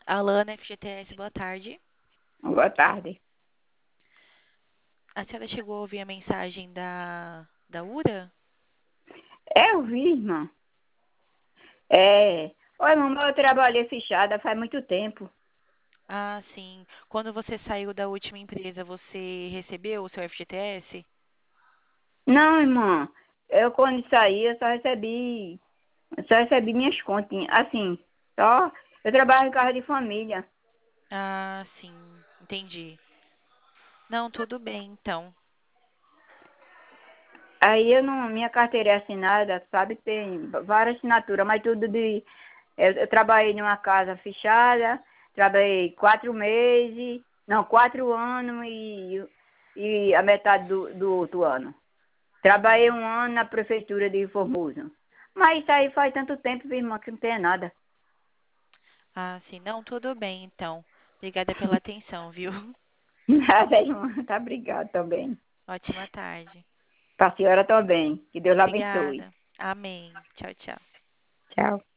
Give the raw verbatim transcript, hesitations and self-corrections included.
Alana, F G T S, boa tarde. Boa tarde. A senhora chegou a ouvir a mensagem da, da URA? É, eu vi, irmã. É. Olha, mamãe, eu trabalhei fechada faz muito tempo. Ah, sim. Quando você saiu da última empresa, você recebeu o seu F G T S? Não, irmã. Eu, quando saí, eu só recebi. Eu só recebi minhas continhas. Assim, só. Eu trabalho em casa de família. Ah, sim. Entendi. Não, tudo bem, então. Aí eu não. Minha carteira é assinada, sabe? Tem várias assinaturas, mas tudo de. Eu, eu trabalhei numa casa fechada, trabalhei quatro meses, não, quatro anos e, e a metade do, do outro ano. Trabalhei Uhum. um ano na prefeitura de Formoso. Mas isso aí faz tanto tempo, minha irmã, que não tem nada. Ah, sim. Não, tudo bem, então. Obrigada pela atenção, viu? Nada, irmã. Tá obrigado também. Ótima tarde. Pra senhora também. Que Deus abençoe. Obrigada. Amém. Tchau, tchau. Tchau.